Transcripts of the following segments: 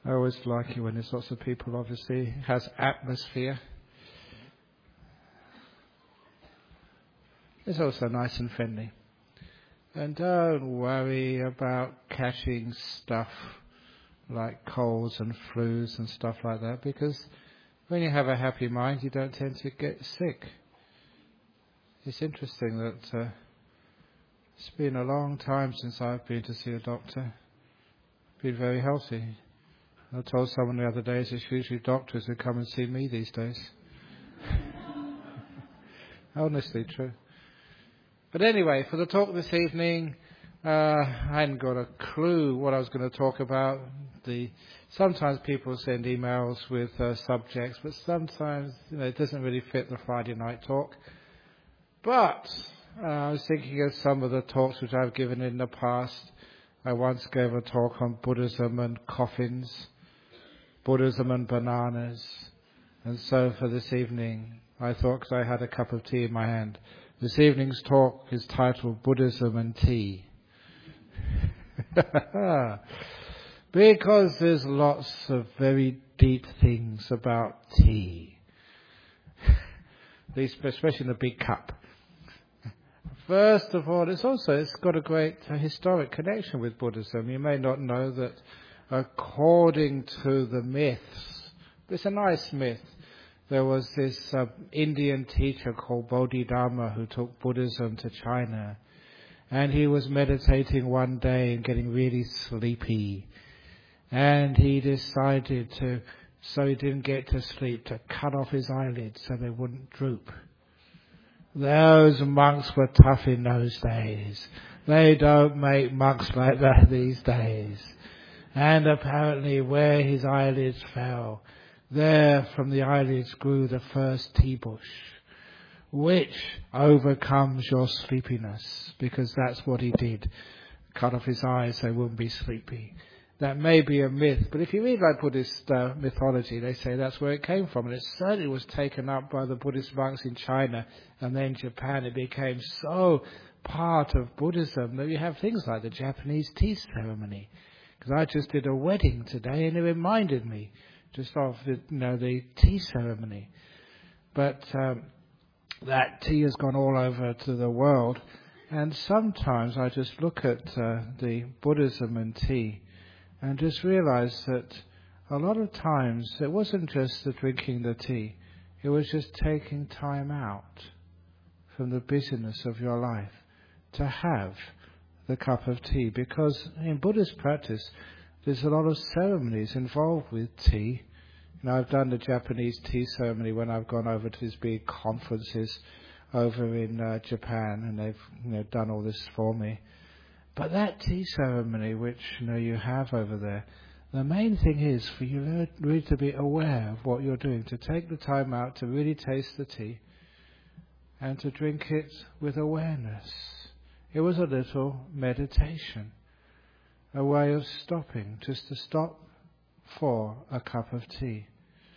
I always like it when there's lots of people, obviously. It has atmosphere. It's also nice and friendly. And don't worry about catching stuff like colds and flus and stuff like that, because when you have a happy mind, you don't tend to get sick. It's interesting that it's been a long time since I've been to see a doctor. Been very healthy. I told someone the other day it's usually doctors who come and see me these days. Honestly true. But anyway, for the talk this evening, I hadn't got a clue what I was going to talk about. Sometimes people send emails with subjects, but sometimes it doesn't really fit the Friday night talk. But I was thinking of some of the talks which I've given in the past. I once gave a talk on Buddhism and coffins, Buddhism and bananas. And so for this evening, I thought, because I had a cup of tea in my hand, this evening's talk is titled Buddhism and Tea. Because there's lots of very deep things about tea, especially in a big cup. First of all, it's got a great historic connection with Buddhism. You may not know that according to the myths, it's a nice myth. There was this Indian teacher called Bodhidharma who took Buddhism to China. And he was meditating one day and getting really sleepy. And he decided to, so he didn't get to sleep, to cut off his eyelids so they wouldn't droop. Those monks were tough in those days. They don't make monks like that these days. And apparently where his eyelids fell, there from the eyelids grew the first tea bush, which overcomes your sleepiness, because that's what he did. Cut off his eyes so he wouldn't be sleepy. That may be a myth, but if you read like Buddhist mythology, they say that's where it came from. And it certainly was taken up by the Buddhist monks in China, and then Japan. It became so part of Buddhism that you have things like the Japanese tea ceremony. Because I just did a wedding today, and it reminded me just of the tea ceremony. But that tea has gone all over to the world, and sometimes I just look at the Buddhism and tea and just realize that a lot of times it wasn't just the drinking the tea, it was just taking time out from the busyness of your life to have the cup of tea. Because in Buddhist practice there's a lot of ceremonies involved with tea. I've done the Japanese tea ceremony when I've gone over to these big conferences over in Japan, and they've done all this for me. But that tea ceremony which you have over there, the main thing is for you really to be aware of what you're doing, to take the time out to really taste the tea and to drink it with awareness. It was a little meditation, a way of stopping, just to stop for a cup of tea.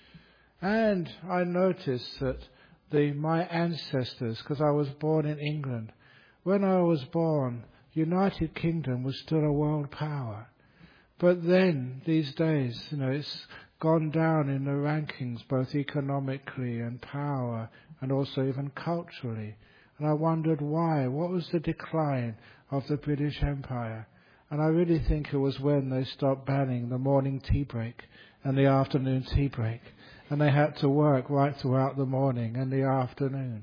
And I noticed that my ancestors, because I was born in England, when I was born, United Kingdom was still a world power. But then, these days, it's gone down in the rankings, both economically and power, and also even culturally. And I wondered why. What was the decline of the British Empire? And I really think it was when they stopped banning the morning tea break and the afternoon tea break. And they had to work right throughout the morning and the afternoon.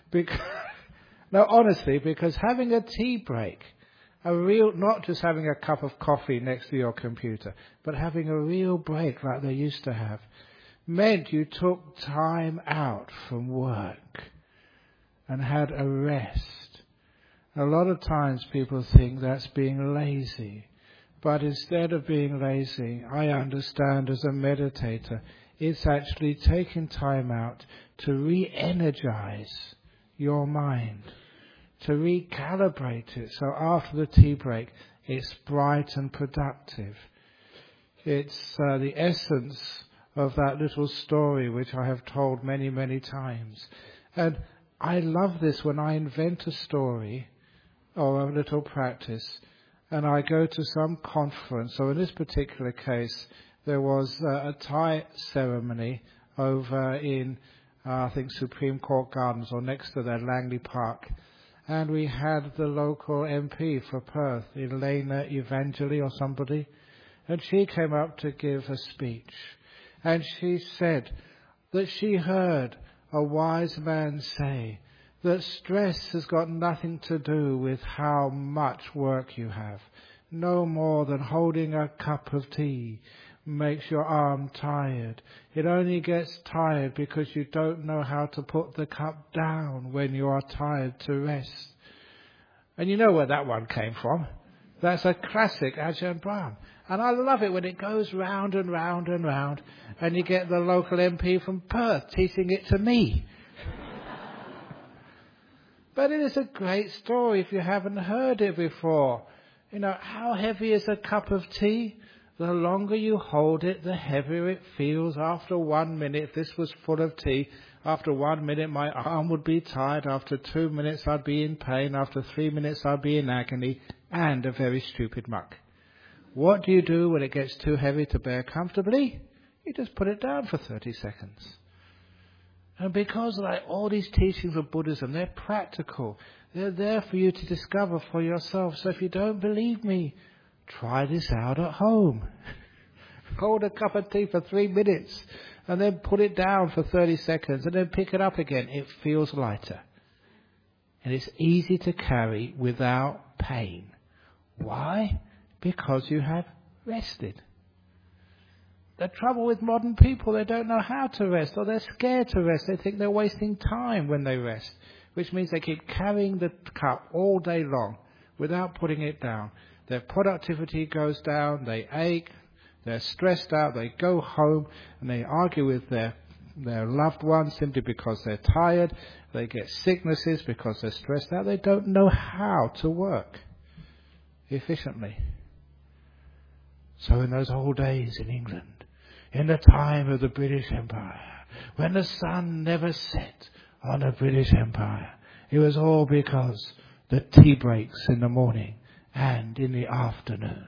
No, honestly, because having a tea break, not just having a cup of coffee next to your computer, but having a real break like they used to have, meant you took time out from work and had a rest. A lot of times people think that's being lazy. But instead of being lazy, I understand as a meditator, it's actually taking time out to re-energize your mind, to recalibrate it. So after the tea break, it's bright and productive. It's the essence of that little story which I have told many, many times. And I love this when I invent a story or a little practice and I go to some conference, or in this particular case, there was a Thai ceremony over in, I think, Supreme Court Gardens, or next to there, Langley Park. And we had the local MP for Perth, Elena Evangeli or somebody, and she came up to give a speech. And she said that she heard a wise man say that stress has got nothing to do with how much work you have. No more than holding a cup of tea makes your arm tired. It only gets tired because you don't know how to put the cup down when you are tired to rest. And you know where that one came from. That's a classic Ajahn Brahm. And I love it when it goes round and round and round, and you get the local MP from Perth teaching it to me. But it is a great story if you haven't heard it before. You know, how heavy is a cup of tea? The longer you hold it, the heavier it feels. After 1 minute, if this was full of tea, after 1 minute my arm would be tired. After 2 minutes I'd be in pain. After 3 minutes I'd be in agony and a very stupid muck. What do you do when it gets too heavy to bear comfortably? You just put it down for 30 seconds. And because like all these teachings of Buddhism, they're practical. They're there for you to discover for yourself. So if you don't believe me, try this out at home. Hold a cup of tea for 3 minutes and then put it down for 30 seconds and then pick it up again. It feels lighter. And it's easy to carry without pain. Why? Because you have rested. The trouble with modern people, they don't know how to rest, or they're scared to rest. They think they're wasting time when they rest, which means they keep carrying the cup all day long without putting it down. Their productivity goes down, they ache, they're stressed out, they go home and they argue with their loved ones simply because they're tired. They get sicknesses because they're stressed out. They don't know how to work efficiently. So in those old days in England, in the time of the British Empire, when the sun never set on the British Empire, it was all because the tea breaks in the morning and in the afternoon.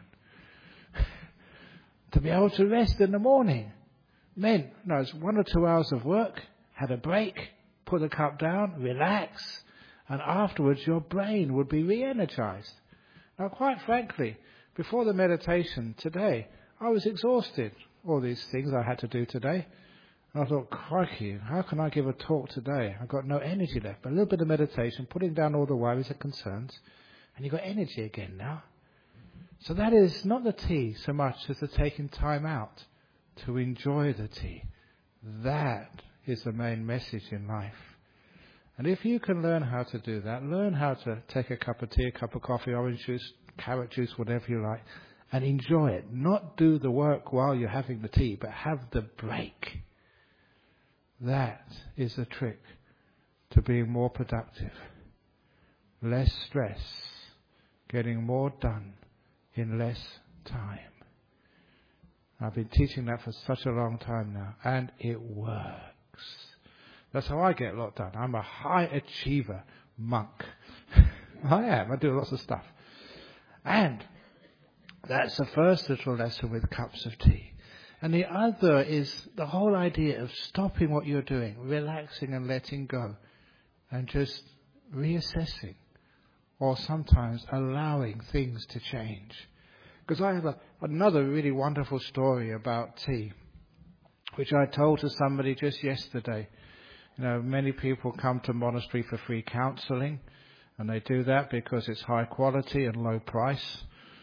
To be able to rest in the morning meant, it's 1 or 2 hours of work, had a break, put the cup down, relax, and afterwards your brain would be re-energized. Now, quite frankly, before the meditation today, I was exhausted. All these things I had to do today. And I thought, crikey, how can I give a talk today? I've got no energy left. But a little bit of meditation, putting down all the worries and concerns, and you've got energy again now. So that is not the tea so much as the taking time out to enjoy the tea. That is the main message in life. And if you can learn how to do that, learn how to take a cup of tea, a cup of coffee, orange juice, carrot juice, whatever you like, and enjoy it. Not do the work while you're having the tea, but have the break. That is the trick to being more productive. Less stress, getting more done in less time. I've been teaching that for such a long time now, and it works. That's how I get a lot done. I'm a high achiever monk. I am. I do lots of stuff. And that's the first little lesson with cups of tea. And the other is the whole idea of stopping what you're doing, relaxing and letting go, and just reassessing, or sometimes allowing things to change. Because I have another really wonderful story about tea, which I told to somebody just yesterday. Many people come to monastery for free counselling, and they do that because it's high quality and low price.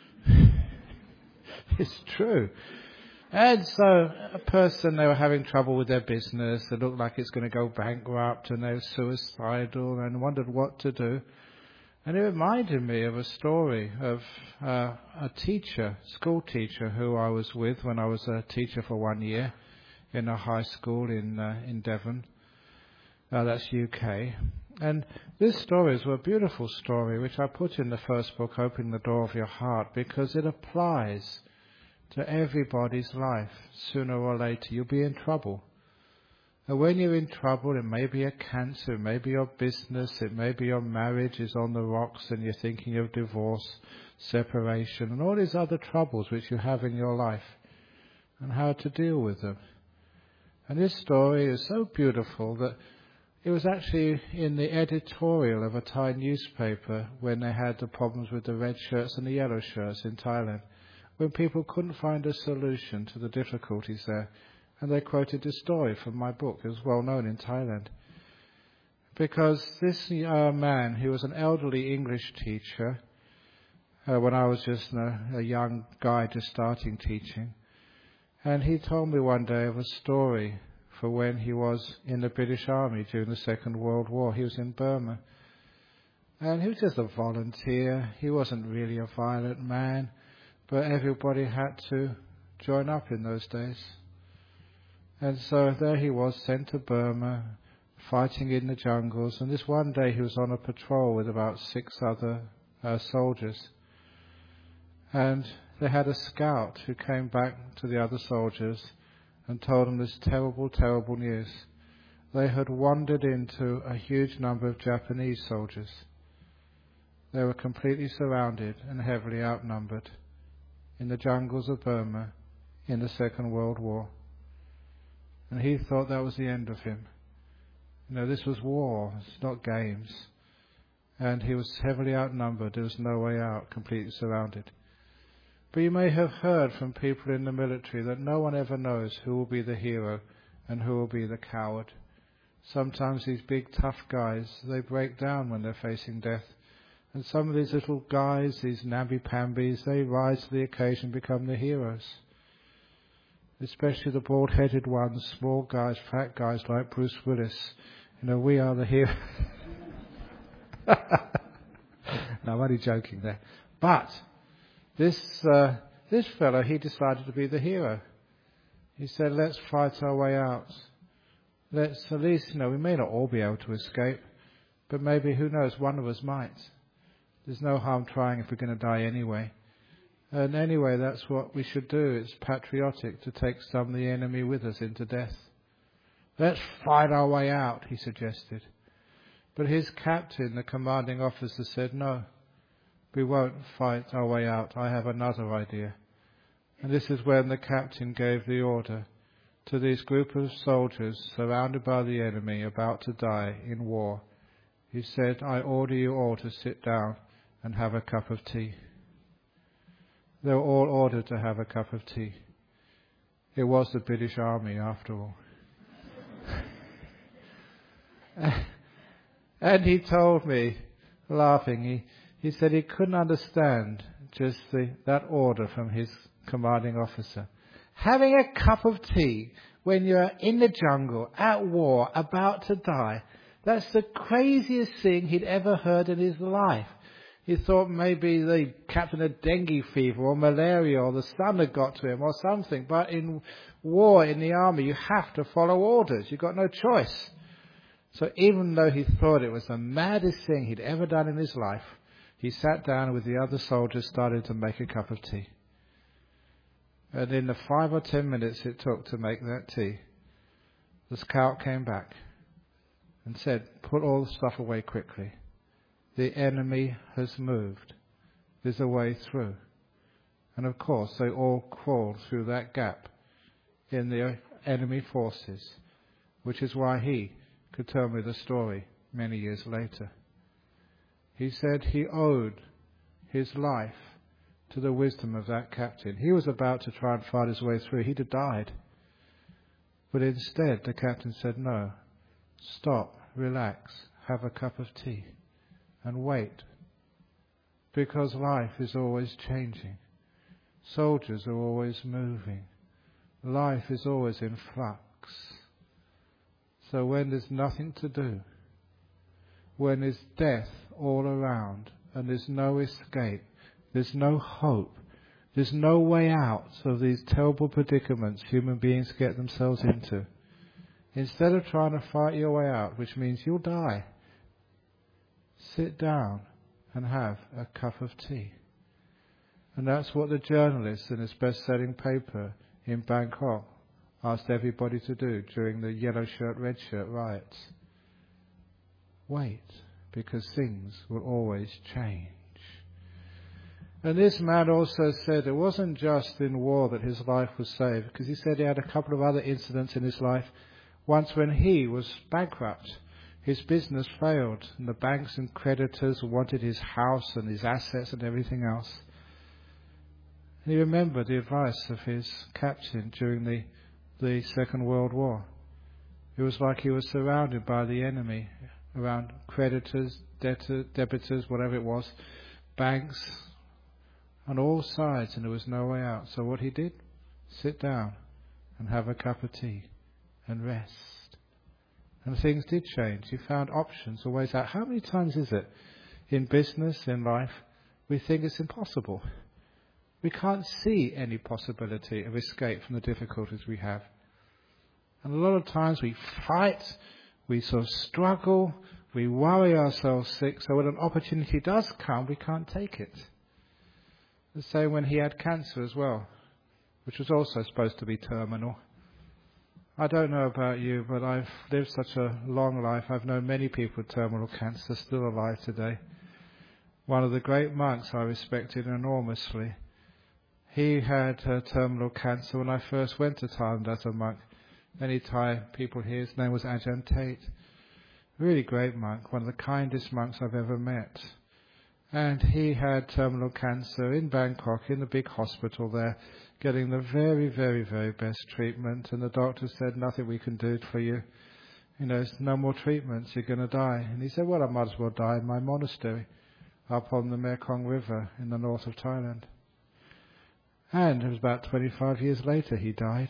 It's true. And so a person, they were having trouble with their business. It looked like it's going to go bankrupt, and they were suicidal and wondered what to do. And it reminded me of a story of a teacher, school teacher, who I was with when I was a teacher for 1 year in a high school in Devon. That's UK. And this story is a beautiful story, which I put in the first book, Opening the Door of Your Heart, because it applies to everybody's life. Sooner or later, you'll be in trouble. And when you're in trouble, it may be a cancer, it may be your business, it may be your marriage is on the rocks and you're thinking of divorce, separation, and all these other troubles which you have in your life. and how to deal with them. And this story is so beautiful that it was actually in the editorial of a Thai newspaper when they had the problems with the red shirts and the yellow shirts in Thailand, when people couldn't find a solution to the difficulties there. And they quoted this story from my book. It was well known in Thailand. Because this man, he was an elderly English teacher, when I was just a young guy just starting teaching. And he told me one day of a story for when he was in the British Army during the Second World War. He was in Burma. And he was just a volunteer. He wasn't really a violent man, but everybody had to join up in those days. And so there he was, sent to Burma, fighting in the jungles. And this one day he was on a patrol with about 6 other soldiers. And they had a scout who came back to the other soldiers and told them this terrible, terrible news. They had wandered into a huge number of Japanese soldiers. They were completely surrounded and heavily outnumbered in the jungles of Burma in the Second World War. And he thought that was the end of him. This was war, it's not games. And he was heavily outnumbered, there was no way out, completely surrounded. But you may have heard from people in the military that no one ever knows who will be the hero and who will be the coward. Sometimes these big tough guys, they break down when they're facing death. And some of these little guys, these namby-pambies, they rise to the occasion and become the heroes. Especially the bald-headed ones, small guys, fat guys like Bruce Willis. We are the heroes. No, I'm only joking there. But this fellow, he decided to be the hero. He said, let's fight our way out. Let's at least, we may not all be able to escape, but maybe, who knows, one of us might. There's no harm trying if we're going to die anyway. And anyway, that's what we should do. It's patriotic to take some of the enemy with us into death. Let's fight our way out, he suggested. But his captain, the commanding officer, said, no, we won't fight our way out. I have another idea. And this is when the captain gave the order to these group of soldiers surrounded by the enemy, about to die in war. He said, I order you all to sit down and have a cup of tea. They were all ordered to have a cup of tea. It was the British Army, after all. And he told me, laughing, he said he couldn't understand just that order from his commanding officer. Having a cup of tea when you're in the jungle, at war, about to die, that's the craziest thing he'd ever heard in his life. He thought maybe the captain had dengue fever or malaria or the sun had got to him or something. But in war, in the army, you have to follow orders. You've got no choice. So even though he thought it was the maddest thing he'd ever done in his life, he sat down with the other soldiers, started to make a cup of tea. And in the 5 or 10 minutes it took to make that tea, the scout came back and said, put all the stuff away quickly. The enemy has moved. There's a way through. And of course, they all crawled through that gap in the enemy forces, which is why he could tell me the story many years later. He said he owed his life to the wisdom of that captain. He was about to try and fight his way through. He'd have died. But instead, the captain said, no, stop, relax, have a cup of tea. And wait, because life is always changing. Soldiers are always moving. Life is always in flux. So when there's nothing to do, when there's death all around and there's no escape, there's no hope, there's no way out of these terrible predicaments human beings get themselves into, instead of trying to fight your way out, which means you'll die, sit down and have a cup of tea. And that's what the journalist in his best-selling paper in Bangkok asked everybody to do during the yellow shirt, red shirt riots. Wait, because things will always change. And this man also said it wasn't just in war that his life was saved, because he said he had a couple of other incidents in his life. Once when he was bankrupt, his business failed, and the banks and creditors wanted his house and his assets and everything else. And he remembered the advice of his captain during the Second World War. It was like he was surrounded by the enemy, around creditors, debtors, whatever it was, banks, on all sides, and there was no way out. So what he did? Sit down and have a cup of tea and rest. And things did change. He found options or ways out. How many times is it in business, in life, we think it's impossible? We can't see any possibility of escape from the difficulties we have. And a lot of times we fight, we sort of struggle, we worry ourselves sick, so when an opportunity does come, we can't take it. The same when he had cancer as well, which was also supposed to be terminal. I don't know about you, but I've lived such a long life. I've known many people with terminal cancer still alive today. One of the great monks I respected enormously, he had terminal cancer when I first went to Thailand as a monk. Many Thai people here, his name was Ajahn Tate. Really great monk, one of the kindest monks I've ever met. And he had terminal cancer in Bangkok, in the big hospital there, getting the very, very, very best treatment. And the doctor said, nothing we can do for you. You know, no more treatments, you're going to die. And he said, well, I might as well die in my monastery up on the Mekong River in the north of Thailand. And it was about 25 years later he died.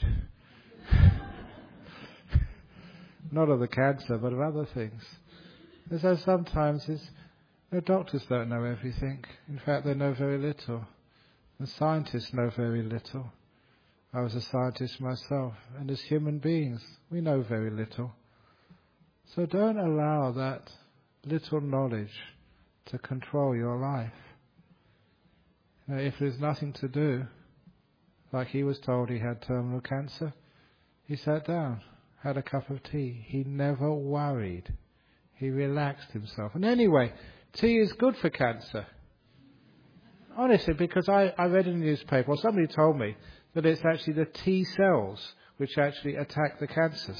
Not of the cancer, but of other things. And so sometimes the doctors don't know everything. In fact, they know very little. The scientists know very little. I was a scientist myself, and as human beings, we know very little. So don't allow that little knowledge to control your life. Now, if there's nothing to do, like he was told he had terminal cancer, he sat down, had a cup of tea. He never worried. He relaxed himself. And anyway, tea is good for cancer. Honestly, because I read in the newspaper, or somebody told me, that it's actually the T cells which actually attack the cancers.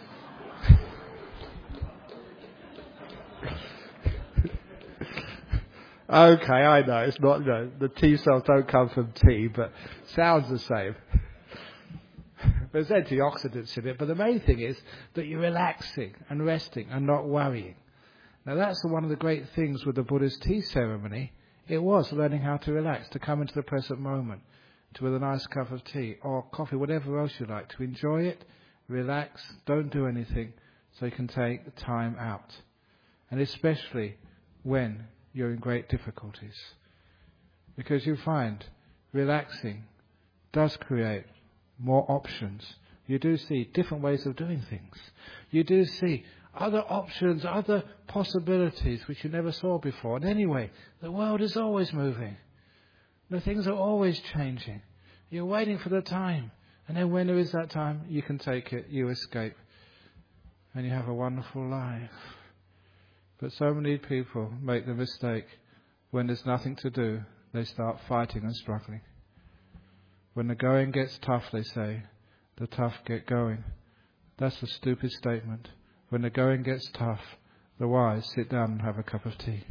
Okay, I know, it's not, no, the T cells don't come from tea, but sounds the same. There's antioxidants in it, but the main thing is that you're relaxing and resting and not worrying. Now that's one of the great things with the Buddha's tea ceremony. It was learning how to relax, to come into the present moment, with a nice cup of tea or coffee, whatever else you like, to enjoy it, relax, don't do anything, so you can take time out. And especially when you're in great difficulties. Because you find relaxing does create more options. You do see different ways of doing things. You do see other options, other possibilities which you never saw before. And anyway, the world is always moving. The things are always changing. You're waiting for the time. And then when there is that time, you can take it, you escape. And you have a wonderful life. But so many people make the mistake, when there's nothing to do, they start fighting and struggling. When the going gets tough, they say, the tough get going. That's a stupid statement. When the going gets tough, the wise sit down and have a cup of tea.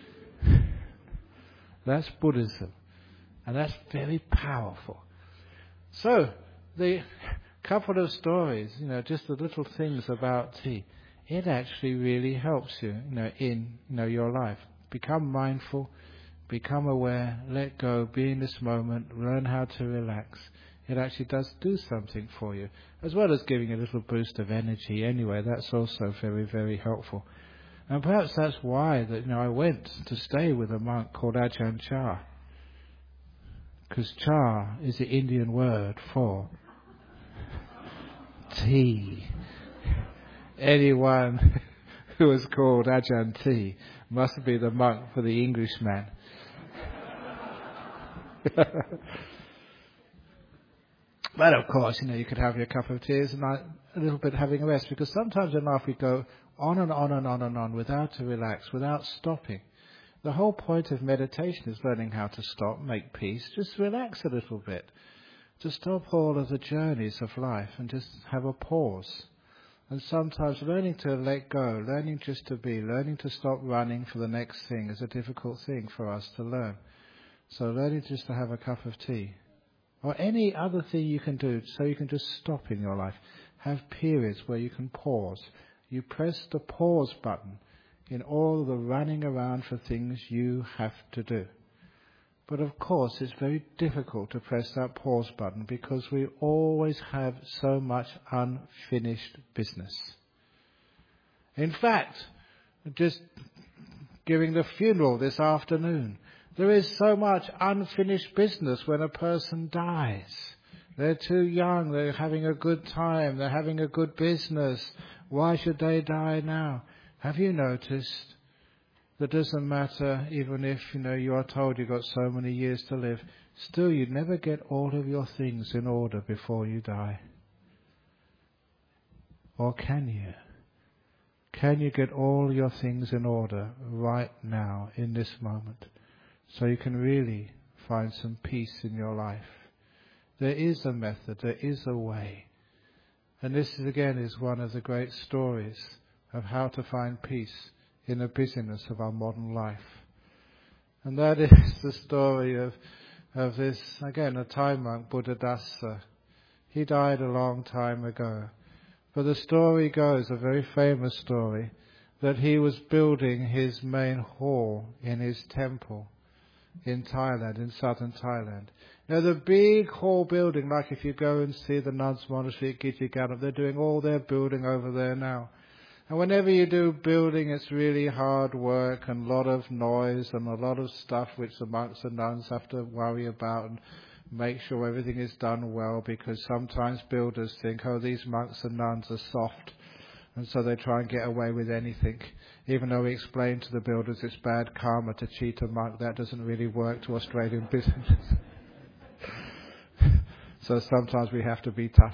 That's Buddhism. And that's very powerful. So, the couple of stories, just the little things about tea, it actually really helps you, in your life. Become mindful, become aware, let go, be in this moment, learn how to relax. It actually does do something for you, as well as giving a little boost of energy anyway. That's also very, very helpful. And perhaps that's why that I went to stay with a monk called Ajahn Chah. Because cha is the Indian word for tea. Anyone who is called Ajahn Tea must be the monk for the Englishman. But of course, you could have your cup of tea and a little bit having a rest, because sometimes in life we go on and on and on and on without to relax, without stopping. The whole point of meditation is learning how to stop, make peace, just relax a little bit, to stop all of the journeys of life and just have a pause. And sometimes learning to let go, learning just to be, learning to stop running for the next thing is a difficult thing for us to learn. So learning just to have a cup of tea, or any other thing you can do so you can just stop in your life. Have periods where you can pause. You press the pause button in all the running around for things you have to do. But of course it's very difficult to press that pause button because we always have so much unfinished business. In fact, just giving the funeral this afternoon, there is so much unfinished business when a person dies. They're too young, they're having a good time, they're having a good business. Why should they die now? Have you noticed that doesn't matter even if you are told you've got so many years to live, still you never get all of your things in order before you die? Or can you? Can you get all your things in order right now in this moment so you can really find some peace in your life? There is a method, there is a way. And this is one of the great stories of how to find peace in the busyness of our modern life. And that is the story of this, again, a Thai monk, Buddhadasa. He died a long time ago. But the story goes, a very famous story, that he was building his main hall in his temple in Thailand, in southern Thailand. Now the big hall building, like if you go and see the nuns' monastery at Gitchigana, they're doing all their building over there now. And whenever you do building, it's really hard work and a lot of noise and a lot of stuff which the monks and nuns have to worry about and make sure everything is done well, because sometimes builders think, oh, these monks and nuns are soft, and so they try and get away with anything. Even though we explain to the builders it's bad karma to cheat a monk, that doesn't really work to Australian business. So sometimes we have to be tough.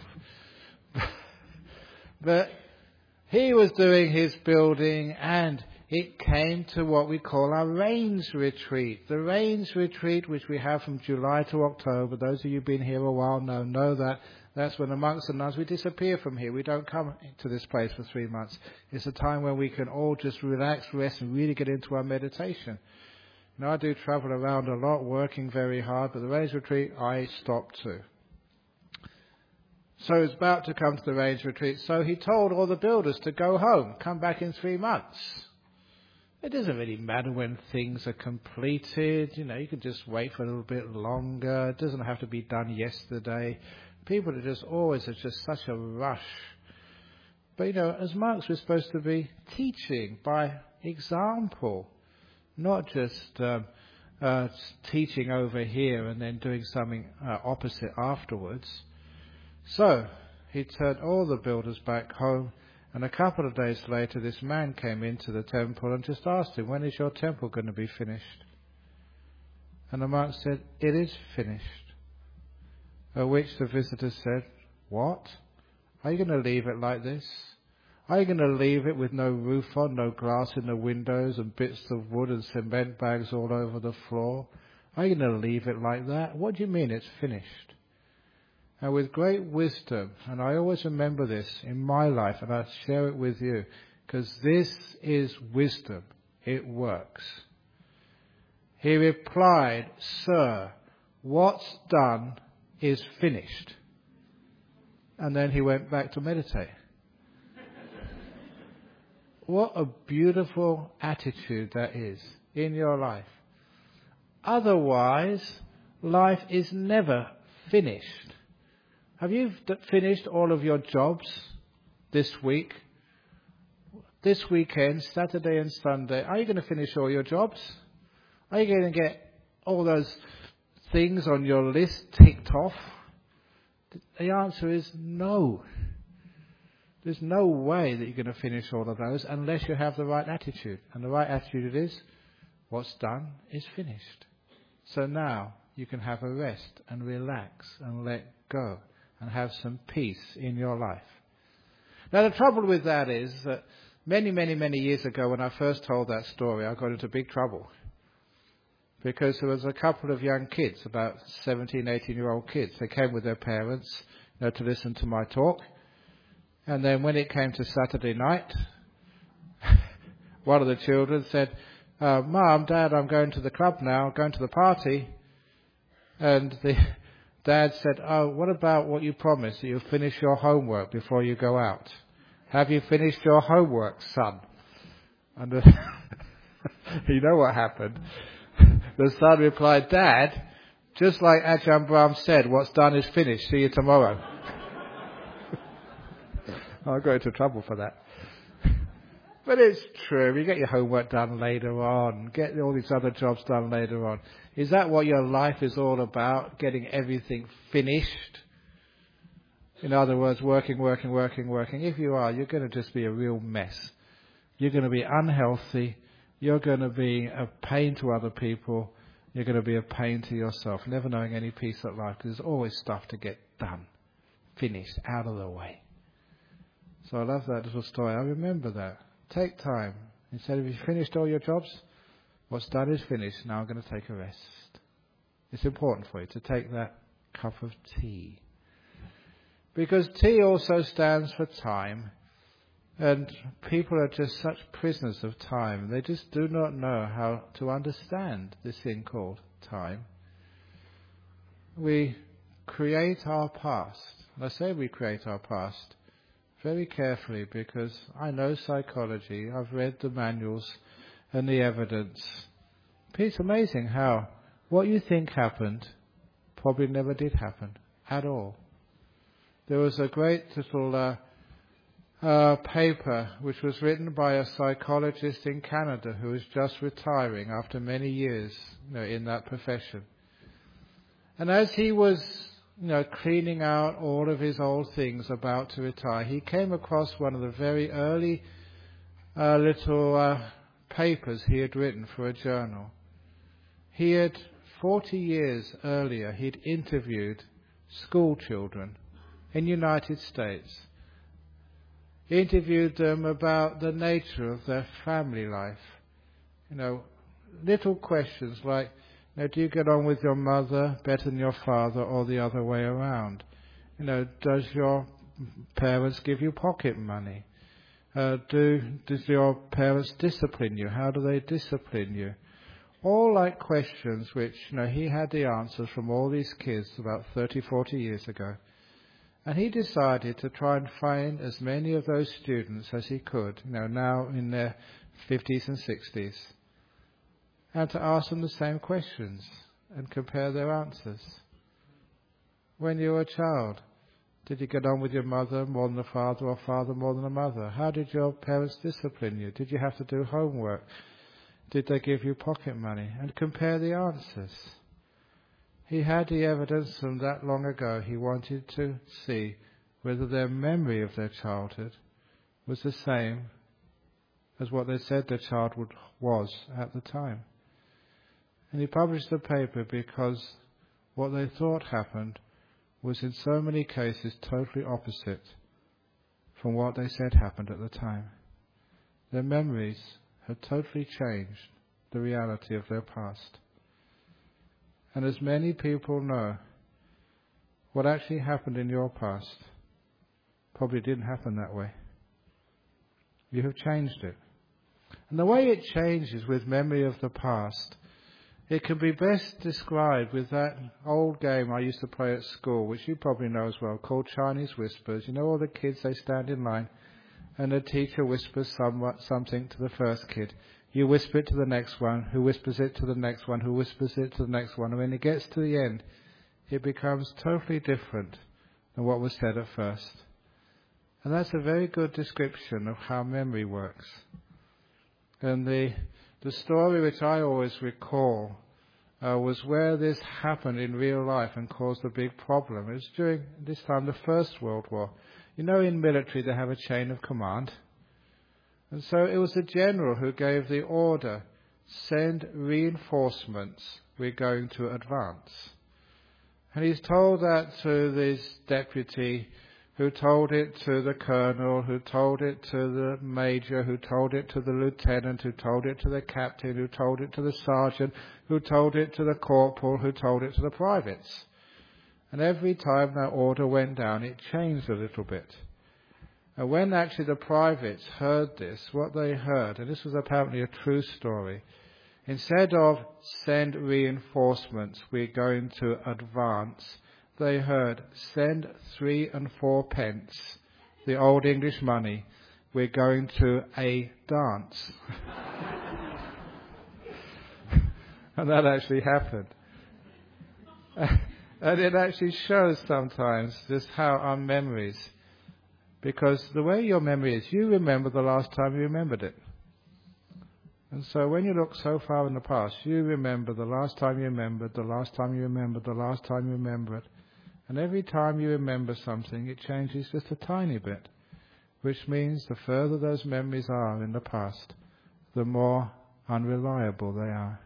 But he was doing his building, and it came to what we call our rains retreat. The rains retreat, which we have from July to October. Those of you who've been here a while know that. That's when the monks and nuns, we disappear from here. We don't come to this place for 3 months. It's a time when we can all just relax, rest, and really get into our meditation. Now, I do travel around a lot, working very hard, but the rains retreat, I stopped too. So he's about to come to the rains retreat, so he told all the builders to go home, come back in 3 months. It doesn't really matter when things are completed. You can just wait for a little bit longer. It doesn't have to be done yesterday. People are just always, it's just such a rush. But, as monks, we're supposed to be teaching by example, not just teaching over here and then doing something opposite afterwards. So he turned all the builders back home, and a couple of days later this man came into the temple and just asked him, when is your temple going to be finished? And the monk said, it is finished. At which the visitor said, what? Are you going to leave it like this? Are you going to leave it with no roof on, no glass in the windows and bits of wood and cement bags all over the floor? Are you going to leave it like that? What do you mean it's finished? And with great wisdom, and I always remember this in my life, and I share it with you, because this is wisdom. It works. He replied, sir, what's done is finished. And then he went back to meditate. What a beautiful attitude that is in your life. Otherwise, life is never finished. Have you finished all of your jobs this week? This weekend, Saturday and Sunday, are you going to finish all your jobs? Are you going to get all those things on your list ticked off? The answer is no. There's no way that you're going to finish all of those unless you have the right attitude. And the right attitude is, what's done is finished. So now you can have a rest and relax and let go and have some peace in your life. Now the trouble with that is that many, many, many years ago when I first told that story, I got into big trouble. because there was a couple of young kids, about 17, 18-year-old kids. They came with their parents, to listen to my talk. And then when it came to Saturday night, one of the children said, Mom, Dad, I'm going to the club now, going to the party. And the dad said, oh, what about what you promised, that you'll finish your homework before you go out? Have you finished your homework, son? And you know what happened? The son replied, Dad, just like Ajahn Brahm said, what's done is finished. See you tomorrow. I'll go into trouble for that. But it's true. You get your homework done later on. Get all these other jobs done later on. Is that what your life is all about? Getting everything finished? In other words, working. If you are, you're going to just be a real mess. You're going to be unhealthy. You're going to be a pain to other people. You're going to be a pain to yourself. Never knowing any peace at life. Because there's always stuff to get done. Finished. Out of the way. So I love that little story. I remember that. Take time. Instead of you finished all your jobs, what's done is finished. Now I'm going to take a rest. It's important for you to take that cup of tea. Because tea also stands for time. And people are just such prisoners of time. They just do not know how to understand this thing called time. We create our past. And I say we create our past very carefully because I know psychology. I've read the manuals and the evidence. It's amazing how what you think happened probably never did happen at all. There was a great little paper which was written by a psychologist in Canada who was just retiring after many years in that profession. And as he was cleaning out all of his old things about to retire, he came across one of the very early little papers he had written for a journal. He had, 40 years earlier, he'd interviewed school children in the United States. He interviewed them about the nature of their family life. Little questions like, do you get on with your mother better than your father or the other way around? Does your parents give you pocket money? Does your parents discipline you? How do they discipline you? All like questions which, he had the answers from all these kids about 30, 40 years ago. And he decided to try and find as many of those students as he could, now in their 50s and 60s. And to ask them the same questions and compare their answers. When you were a child, did you get on with your mother more than the father or father more than the mother? How did your parents discipline you? Did you have to do homework? Did they give you pocket money? And compare the answers. He had the evidence from that long ago. He wanted to see whether their memory of their childhood was the same as what they said their childhood was at the time. And he published the paper because what they thought happened was in so many cases totally opposite from what they said happened at the time. Their memories had totally changed the reality of their past. And as many people know, what actually happened in your past probably didn't happen that way. You have changed it. And the way it changes with memory of the past, it can be best described with that old game I used to play at school, which you probably know as well, called Chinese Whispers. All the kids, they stand in line, and the teacher whispers something to the first kid. You whisper it to the next one, who whispers it to the next one, who whispers it to the next one. And when it gets to the end, it becomes totally different than what was said at first. And that's a very good description of how memory works. And the story which I always recall was where this happened in real life and caused a big problem. It was during this time, the First World War. In military they have a chain of command. And so it was the general who gave the order, send reinforcements, we're going to advance. And he's told that to this deputy who told it to the colonel, who told it to the major, who told it to the lieutenant, who told it to the captain, who told it to the sergeant, who told it to the corporal, who told it to the privates. And every time that order went down, it changed a little bit. And when actually the privates heard this, what they heard, and this was apparently a true story, instead of send reinforcements, we're going to advance, they heard send 3 and 4 pence, the old English money, we're going to a dance. And that actually happened. And it actually shows sometimes just how our memories, because the way your memory is, you remember the last time you remembered it. And so when you look so far in the past, you remember the last time you remembered, the last time you remembered, the last time you remembered. And every time you remember something, it changes just a tiny bit, which means the further those memories are in the past, the more unreliable they are.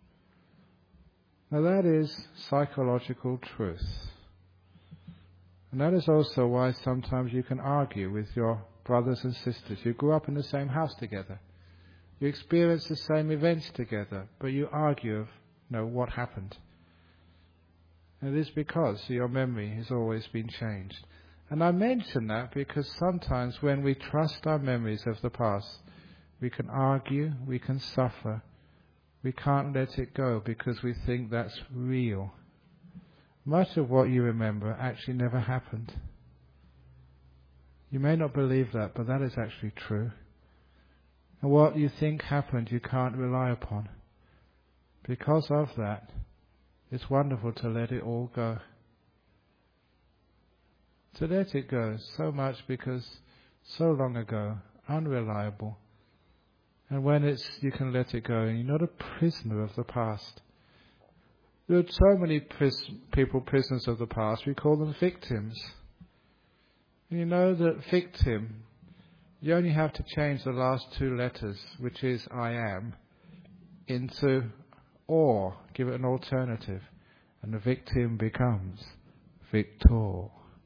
Now that is psychological truth. And that is also why sometimes you can argue with your brothers and sisters. You grew up in the same house together. You experience the same events together, but you argue of, what happened. And it is because your memory has always been changed. And I mention that because sometimes when we trust our memories of the past, we can argue, we can suffer. We can't let it go because we think that's real. Much of what you remember actually never happened. You may not believe that, but that is actually true. And what you think happened, you can't rely upon. Because of that, it's wonderful to let it all go. To let it go so much because so long ago, unreliable. And when you can let it go, and you're not a prisoner of the past. There are so many people prisoners of the past, we call them victims. And you know that victim, you only have to change the last 2 letters, which is I am, into or, give it an alternative, and the victim becomes Victor.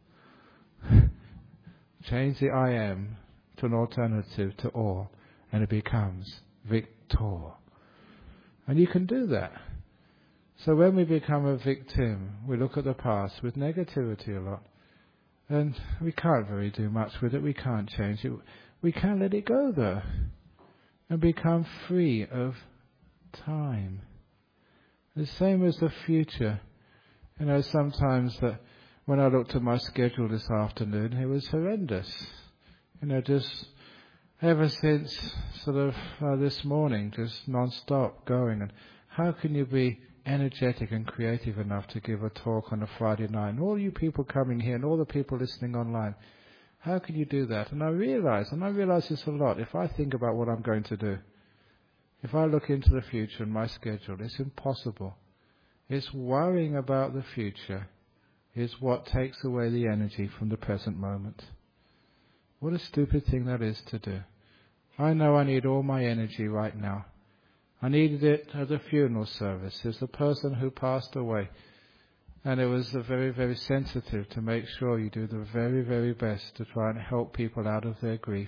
Change the I am to an alternative to or, and it becomes Victor. And you can do that. So when we become a victim, we look at the past with negativity a lot. And we can't really do much with it. We can't change it. We can let it go though. And become free of time. The same as the future. Sometimes that when I looked at my schedule this afternoon, it was horrendous. Just ever since sort of this morning, just non-stop going. And how can you be energetic and creative enough to give a talk on a Friday night? And all you people coming here and all the people listening online, how can you do that? And I realize this a lot, if I think about what I'm going to do, if I look into the future and my schedule, it's impossible. It's worrying about the future is what takes away the energy from the present moment. What a stupid thing that is to do. I know I need all my energy right now. I needed it at the funeral service. There's a person who passed away, and it was very, very sensitive to make sure you do the very, very best to try and help people out of their grief.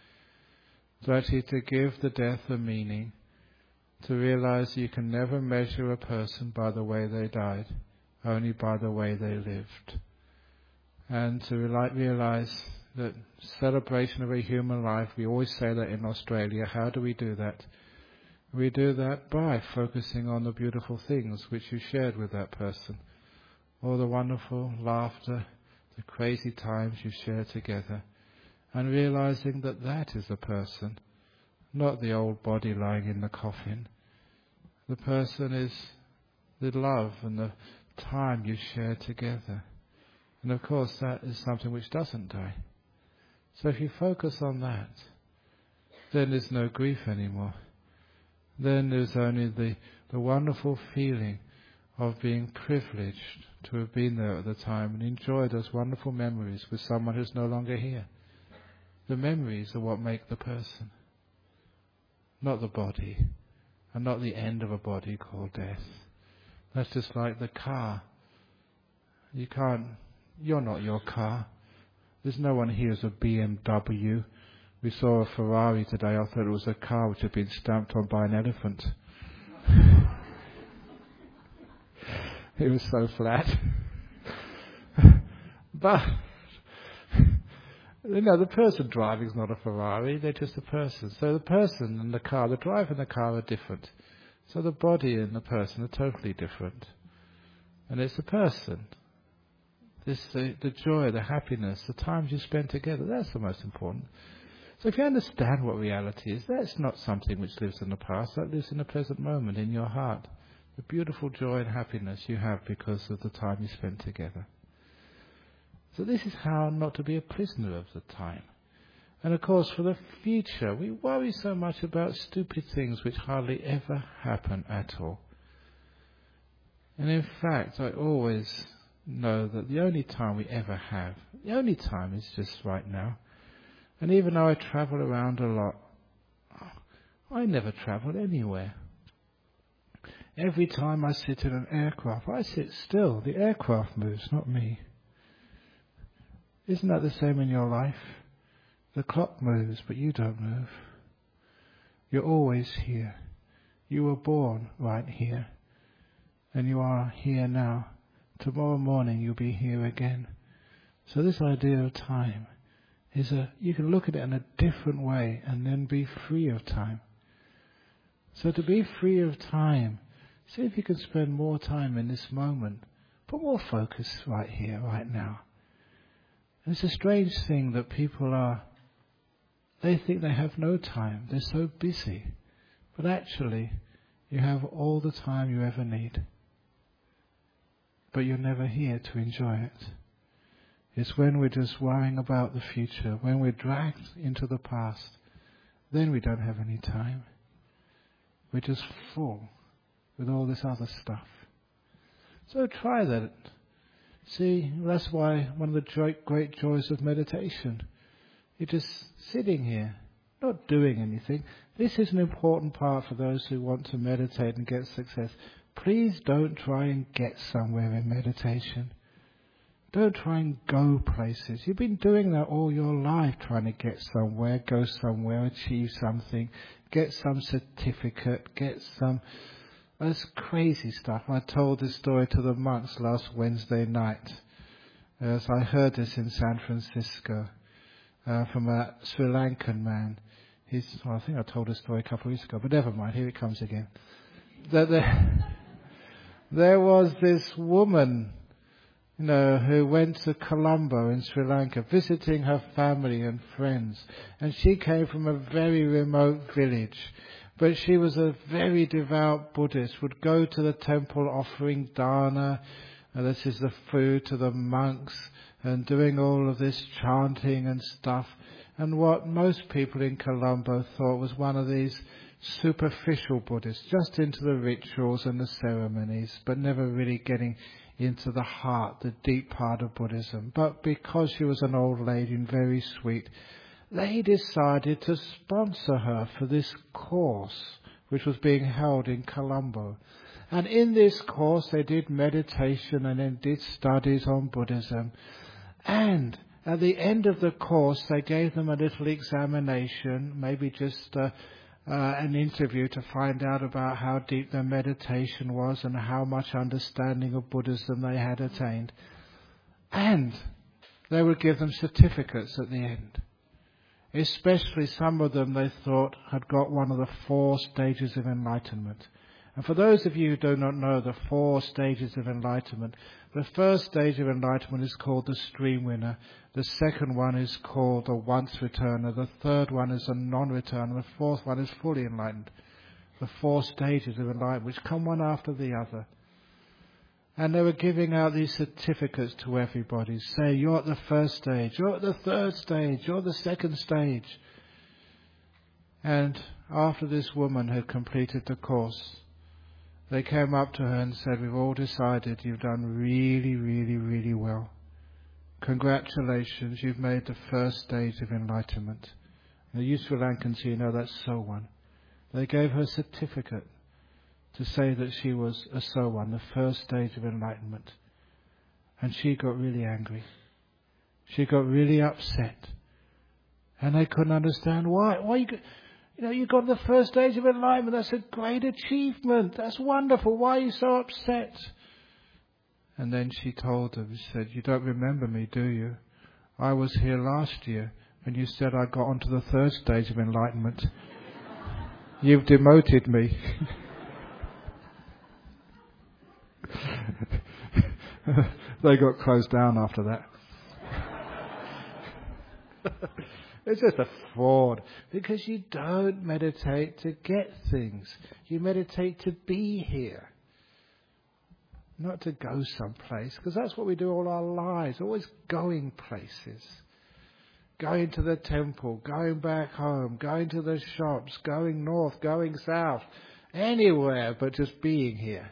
So actually to give the death a meaning, to realize you can never measure a person by the way they died, only by the way they lived. And to realize that celebration of a human life, we always say that in Australia. How do we do that? We do that by focusing on the beautiful things which you shared with that person, all the wonderful laughter, the crazy times you shared together, and realizing that that is the person, not the old body lying in the coffin. The person is the love and the time you shared together. And of course that is something which doesn't die. So if you focus on that, then there's no grief anymore. Then there's only the wonderful feeling of being privileged to have been there at the time and enjoy those wonderful memories with someone who's no longer here. The memories are what make the person, not the body, and not the end of a body called death. That's just like the car. You're not your car. There's no one here who's a BMW. We saw a Ferrari today. I thought it was a car which had been stamped on by an elephant. It was so flat. But, the person driving is not a Ferrari, they're just a person. So the person and the car, the driver and the car are different. So the body and the person are totally different. And it's the person. The joy, the happiness, the times you spend together, that's the most important. So if you understand what reality is, that's not something which lives in the past, that lives in the present moment, in your heart. The beautiful joy and happiness you have because of the time you spend together. So this is how not to be a prisoner of the time. And of course, for the future, we worry so much about stupid things which hardly ever happen at all. And in fact, I always know that the only time we ever have, the only time is just right now. And even though I travel around a lot, I never travel anywhere. Every time I sit in an aircraft, I sit still. The aircraft moves, not me. Isn't that the same in your life? The clock moves, but you don't move. You're always here. You were born right here. And you are here now. Tomorrow morning you'll be here again. So this idea of time is you can look at it in a different way and then be free of time. So to be free of time, see if you can spend more time in this moment. Put more focus right here, right now. And it's a strange thing that people they think they have no time. They're so busy. But actually, you have all the time you ever need. But you're never here to enjoy it. It's when we're just worrying about the future, when we're dragged into the past, then we don't have any time. We're just full with all this other stuff. So try that. See, that's why one of the great joys of meditation. You're just sitting here, not doing anything. This is an important part for those who want to meditate and get success. Please don't try and get somewhere in meditation. Don't try and go places. You've been doing that all your life, trying to get somewhere, go somewhere, achieve something, get some certificate, get some... That's crazy stuff. I told this story to the monks last Wednesday night. As I heard this in San Francisco from a Sri Lankan man. I think I told this story a couple of weeks ago, but never mind, here it comes again. There was this woman, who went to Colombo in Sri Lanka, visiting her family and friends. And she came from a very remote village. But she was a very devout Buddhist, would go to the temple offering dana, and this is the food, to the monks, and doing all of this chanting and stuff. And what most people in Colombo thought was one of these superficial Buddhists, just into the rituals and the ceremonies, but never really getting into the heart, the deep part of Buddhism. But because she was an old lady and very sweet, they decided to sponsor her for this course, which was being held in Colombo. And in this course they did meditation and then did studies on Buddhism. And at the end of the course they gave them a little examination, maybe just an interview to find out about how deep their meditation was and how much understanding of Buddhism they had attained. And they would give them certificates at the end. Especially some of them they thought had got one of the 4 stages of enlightenment. And for those of you who do not know the 4 stages of enlightenment, the first stage of enlightenment is called the stream winner. The second one is called the once returner. The third one is a non-returner. The fourth one is fully enlightened. The 4 stages of enlightenment, which come one after the other. And they were giving out these certificates to everybody. Say, you're at the first stage, you're at the third stage, you're at the second stage. And after this woman had completed the course, they came up to her and said, we've all decided you've done really, really, really well. Congratulations, you've made the first stage of enlightenment. And the Sri Lankans, that's Sowan. They gave her a certificate to say that she was a Sowan, the first stage of enlightenment. And she got really angry. She got really upset. And they couldn't understand why. You got the first stage of enlightenment. That's a great achievement. That's wonderful. Why are you so upset? And then she told them, she said, you don't remember me, do you? I was here last year and you said I got onto the third stage of enlightenment. You've demoted me. They got closed down after that. It's just a fraud, because you don't meditate to get things. You meditate to be here, not to go someplace, because that's what we do all our lives, always going places. Going to the temple, going back home, going to the shops, going north, going south, anywhere but just being here.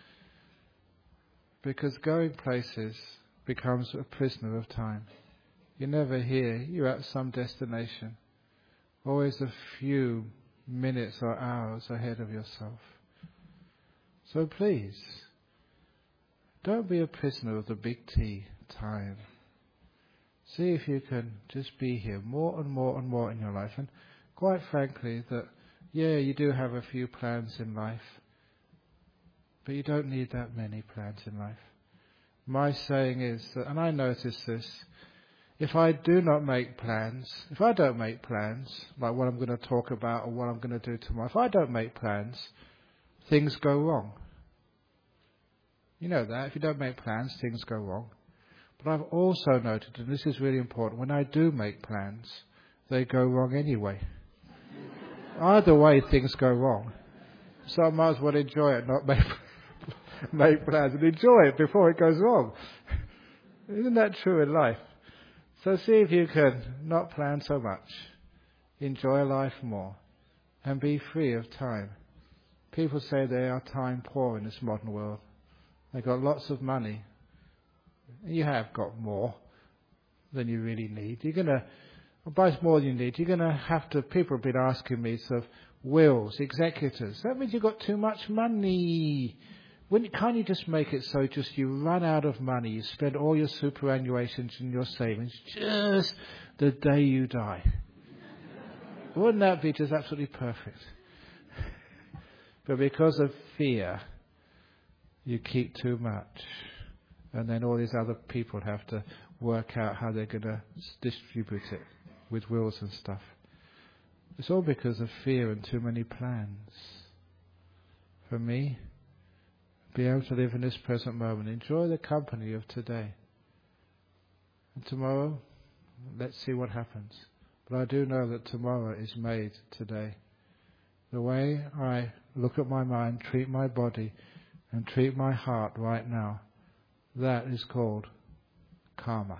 Because going places becomes a prisoner of time. You're never here, you're at some destination. Always a few minutes or hours ahead of yourself. So please, don't be a prisoner of the big T, time. See if you can just be here more and more and more in your life. And quite frankly, you do have a few plans in life, but you don't need that many plans in life. My saying is that, and I notice this, if I don't make plans, like what I'm going to talk about or what I'm going to do tomorrow, if I don't make plans, things go wrong. You know that. If you don't make plans, things go wrong. But I've also noted, and this is really important, when I do make plans, they go wrong anyway. Either way, things go wrong. So I might as well enjoy it, not make plans, and enjoy it before it goes wrong. Isn't that true in life? So see if you can not plan so much, enjoy life more, and be free of time. People say they are time poor in this modern world. They've got lots of money. You have got more than you really need. By more than you need, you're going to have to, people have been asking me, sort of wills, executors. That means you've got too much money. Can't you just make it so just you run out of money, you spend all your superannuations and your savings just the day you die? Wouldn't that be just absolutely perfect? But because of fear, you keep too much. And then all these other people have to work out how they're going to distribute it with wills and stuff. It's all because of fear and too many plans. For me, be able to live in this present moment, enjoy the company of today. And tomorrow, let's see what happens. But I do know that tomorrow is made today. The way I look at my mind, treat my body, and treat my heart right now, that is called karma.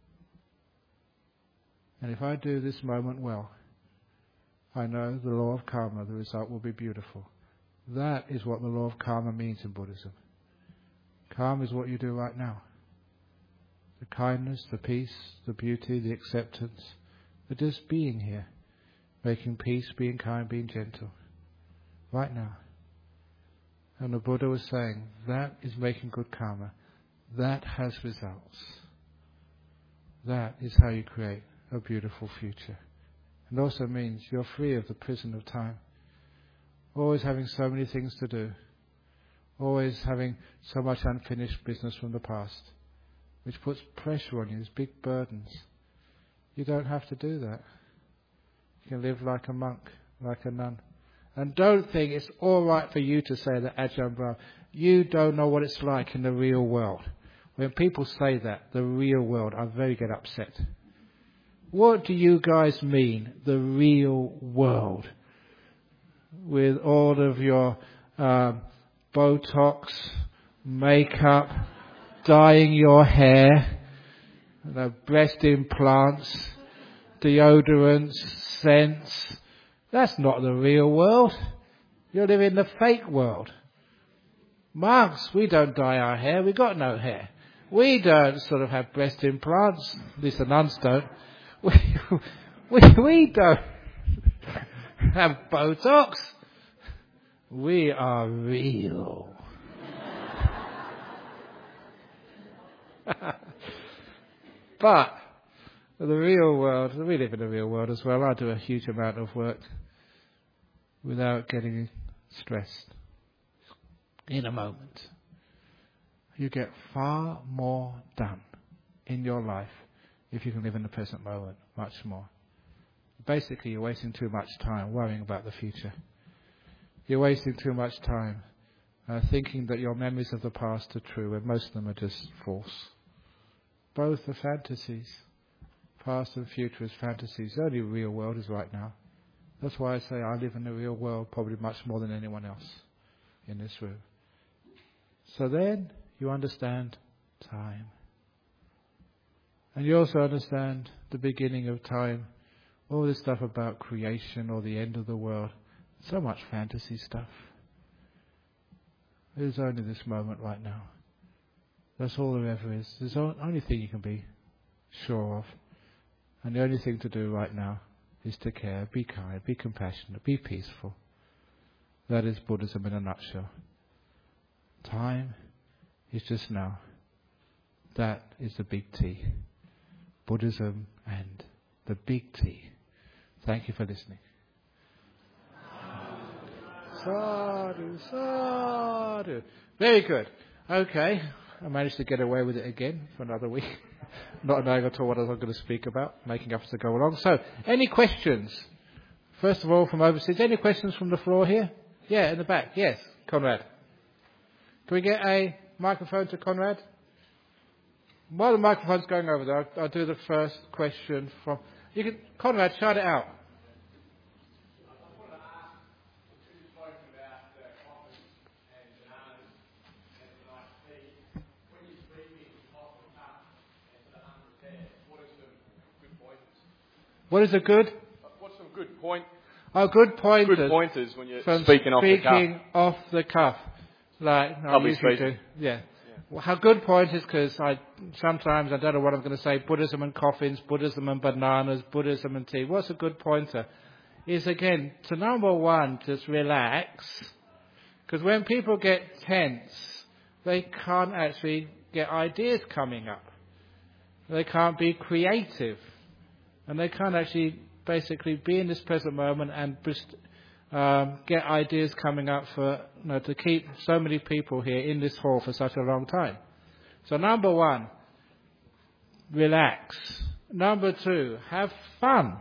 And if I do this moment well, I know the law of karma, the result will be beautiful. That is what the law of karma means in Buddhism. Karma is what you do right now. The kindness, the peace, the beauty, the acceptance, the just being here. Making peace, being kind, being gentle. Right now. And the Buddha was saying, that is making good karma. That has results. That is how you create a beautiful future. And also means you're free of the prison of time. Always having so many things to do. Always having so much unfinished business from the past. Which puts pressure on you, these big burdens. You don't have to do that. You can live like a monk, like a nun. And don't think it's all right for you to say that, Ajahn Brahm. You don't know what it's like in the real world. When people say that, the real world, I very get upset. What do you guys mean, the real world? With all of your Botox, makeup, dyeing your hair, breast implants, deodorants, scents. That's not the real world. You live in the fake world. Monks, we don't dye our hair. We got no hair. We don't sort of have breast implants. At least the nuns don't. We don't have Botox. We are real. But The real world, we live in the real world as well. I do a huge amount of work without getting stressed. In a moment. You get far more done in your life if you can live in the present moment, much more. Basically, you're wasting too much time worrying about the future. You're wasting too much time thinking that your memories of the past are true, when most of them are just false. Both are fantasies. Past and future is fantasies. The only real world is right now. That's why I say I live in the real world probably much more than anyone else in this room. So then you understand time. And you also understand the beginning of time. All this stuff about creation or the end of the world. So much fantasy stuff. There's only this moment right now. That's all there ever is. There's the only thing you can be sure of. And the only thing to do right now is to care, be kind, be compassionate, be peaceful. That is Buddhism in a nutshell. Time is just now. That is the big T. Buddhism and the big T. Thank you for listening. Sadhu, sadhu. Very good. Okay, I managed to get away with it again for another week. Not knowing at all what I was going to speak about, making up as I go along. So, any questions? First of all, from overseas. Any questions from the floor here? Yeah, in the back. Yes, Conrad. Can we get a microphone to Conrad? While the microphone's going over there, I'll do the first question from... Conrad, shout it out. What is a good? What's some good point? Oh, good pointers. Good pointers when you're speaking off the cuff. Like, I usually do. Yeah. Well, how good pointers, because sometimes I don't know what I'm going to say. Buddhism and coffins, Buddhism and bananas, Buddhism and tea. What's a good pointer? Is again, to number one, just relax. Because when people get tense, they can't actually get ideas coming up. They can't be creative. And they can't actually basically be in this present moment and get ideas coming up for to keep so many people here in this hall for such a long time. So number one, relax. Number two, have fun.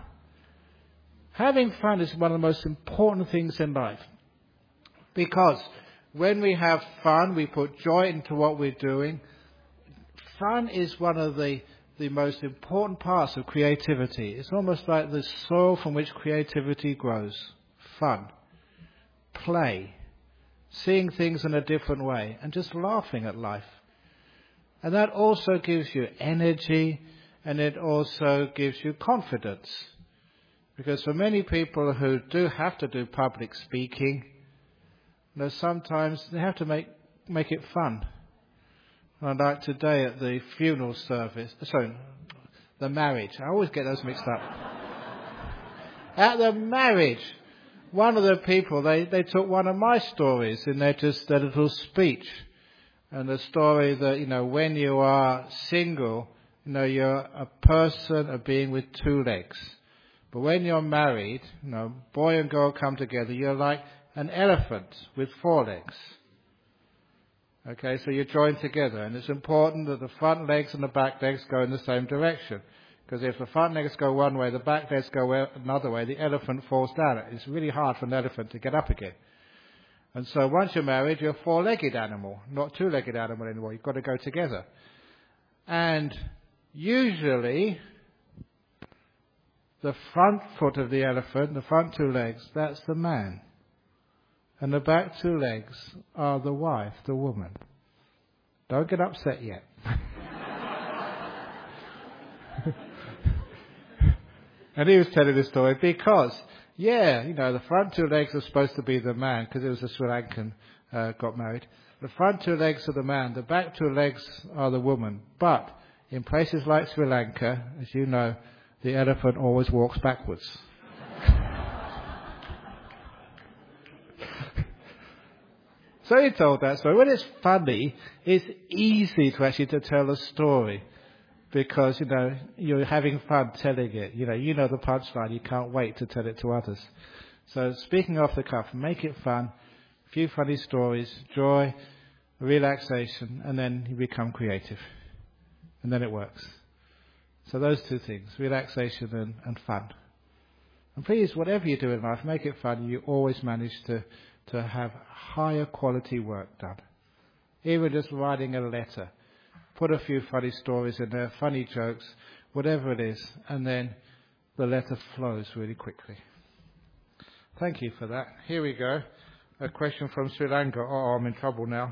Having fun is one of the most important things in life. Because when we have fun, we put joy into what we're doing. Fun is one of the most important parts of creativity. It's almost like the soil from which creativity grows. Fun. Play. Seeing things in a different way. And just laughing at life. And that also gives you energy. And it also gives you confidence. Because for many people who do have to do public speaking, sometimes they have to make it fun. Like today at the funeral service, the marriage. I always get those mixed up. At the marriage, one of the people, they took one of my stories in their little speech. And the story that, when you are single, you're a person, a being with two legs. But when you're married, boy and girl come together, you're like an elephant with four legs. Okay, so you're joined together, and it's important that the front legs and the back legs go in the same direction. Because if the front legs go one way, the back legs go another way, the elephant falls down. It's really hard for an elephant to get up again. And so once you're married, you're a four-legged animal, not two-legged animal anymore. You've got to go together. And usually, the front foot of the elephant, the front two legs, that's the man. And the back two legs are the wife, the woman. Don't get upset yet. And he was telling this story because, the front two legs are supposed to be the man, because it was a Sri Lankan got married. The front two legs are the man, the back two legs are the woman. But in places like Sri Lanka, as you know, the elephant always walks backwards. So he told that story. When it's funny, it's easy to actually tell a story. because, you're having fun telling it. You know the punchline. You can't wait to tell it to others. So speaking off the cuff, make it fun. A few funny stories, joy, relaxation, and then you become creative. And then it works. So those two things, relaxation and fun. And please, whatever you do in life, make it fun. You always manage to have higher quality work done. Even just writing a letter. Put a few funny stories in there, funny jokes, whatever it is, and then the letter flows really quickly. Thank you for that. Here we go. A question from Sri Lanka. Oh, I'm in trouble now.